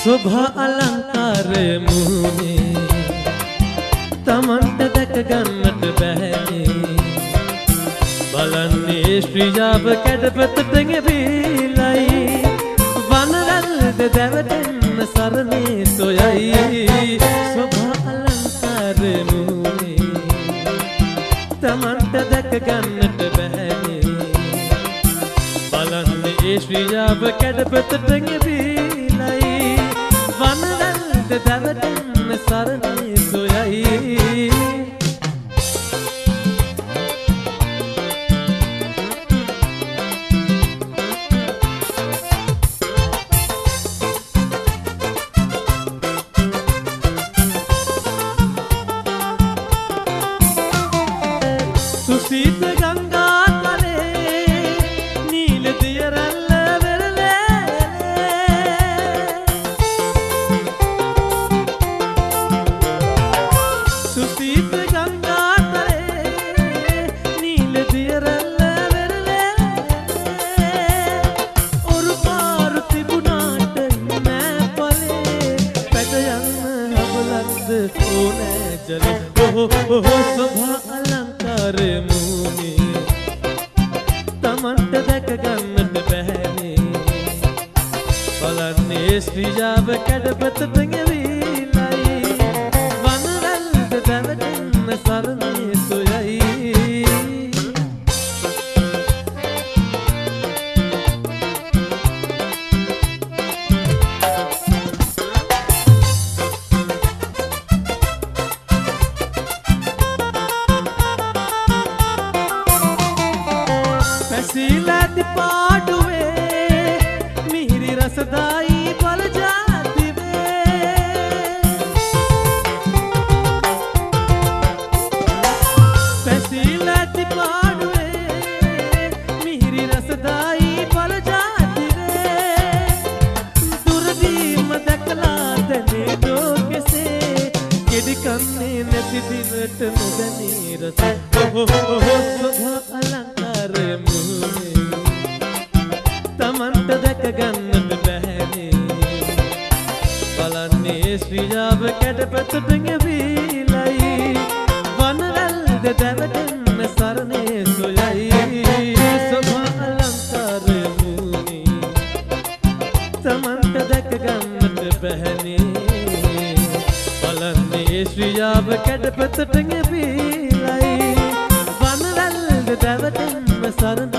शोभा अलंकार मुने तमंट दक गन्नट बहने බලන්නේ ශ්‍රීජාව කැඩපතටගෙන බීලයි වනරල්ද දැවටෙන්න සරණේ සොයයි සෝභා අලංකාර මුනේ තමන්ට දැක ගන්නට බැහැනේ බලන්නේ ශ්‍රීජාව කැඩපතටගෙන බීලයි වනරල්ද දැවටෙන්න සරණේ සොයයි सुसीत गंगा तले नील दियरल वेरले सुसीत गंगा तले नील दियरल वेरले और पार तिबुनाट मैं पले पैदयन हबलद ओने जले शोभा अलंकार मुने तमंट දැක ගන්නට බැහැනේ බලන්නේ ශ්‍රීජාව කැඩපතටගෙන බීලයි වනරල්ද දැවටෙන්න සරණේ සොයයි පැසීලාති පාඩුවේ මිහිරි රසදායි බල ජාතිවේ පැසීලාති පාඩුවේ මිහිරි රසදායි බල ජාතිවේ දුරදීම දැකලා දැනේ දෝකෙසේ කෙඩි කන්නේ නැති දිනට නොදැනී රස සෝභා අලංකාර මුනේ තමන්ට දැක ගන්නට බැහැනේ බලන්නේ ශ්‍රීජාව කැඩපතටගෙන බීලයි වනරල්ද දැවටෙන්න සරණේ සොයයි සෝභා අලංකාර මුනේ තමන්ට දැක ගන්නට බැහැනේ බලන්නේ ශ්‍රීජාව කැඩපතටගෙන බීලයි වනරල්ද දැවටෙන්න සරණේ